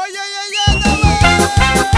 Ай-яй-яй-яй, давай!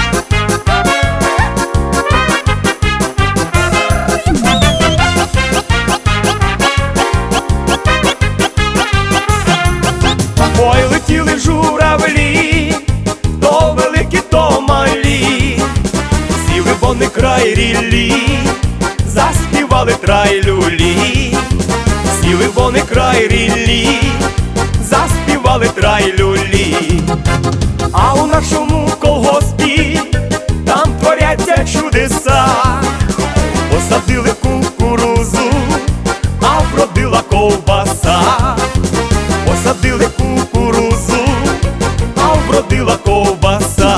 Ой, летіли журавлі, то великі, то малі, сіли вони край ріллі, заспівали трай-люлі. Сіли вони край ріллі, заспівали трай-люлі. А у нашому колгоспі там творяться чудеса. Посадили кукурузу, а вродила ковбаса. Посадили кукурузу, а вродила ковбаса.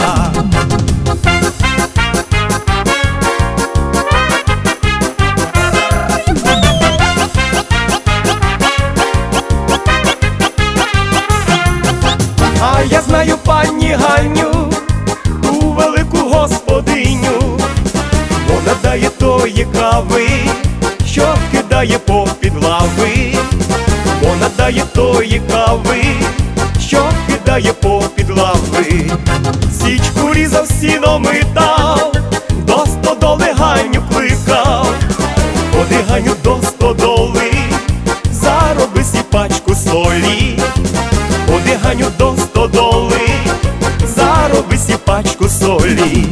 А я знаю пані Ганю, ту велику господиню. Вона дає тої кави, що кидає попід лави. Вона дає тої кави, що кидає попід лави. Січку різав, сіно митав, до стодоли Ганю кликав. Ходи, Ганю, до стодоли, зароби сі пачку солі. Ходи, Ганю, до стодоли, зароби сі пачку солі.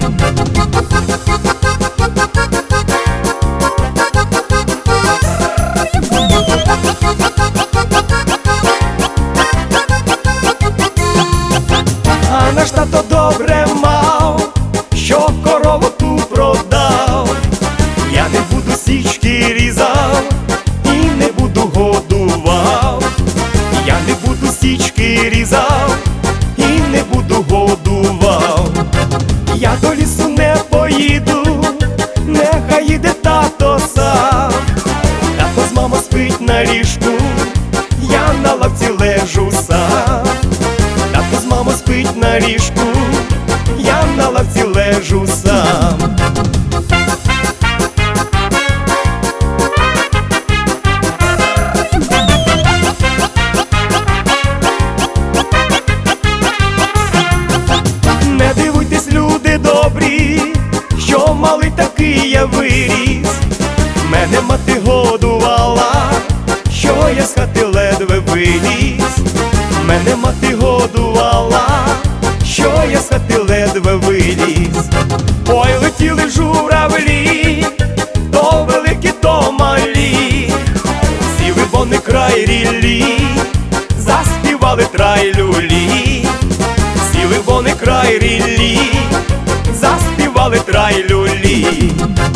А наш тато добре мав, що корову ту продав. Я не буду січки різав і не буду годував. Я не буду січки різав і не буду годував. Я до лісу не поїду, нехай їде тато сам. Тато з мамою спить на ліжку, я на лавці лежу сам. Тато з мамою спить на ліжку, я на лавці лежу сам. Не дивуйтесь, люди добрі, що малий такий я виріс. Мене мати годувала, що я з хати ледве виліз. Мене мати годувала, що я з хати ледве виліз. Ой, летіли журавлі, то великі, то малі, сіли вони край ріллі, заспівали трай-люлі. Сіли вони край ріллі, заспівали трай-люлі.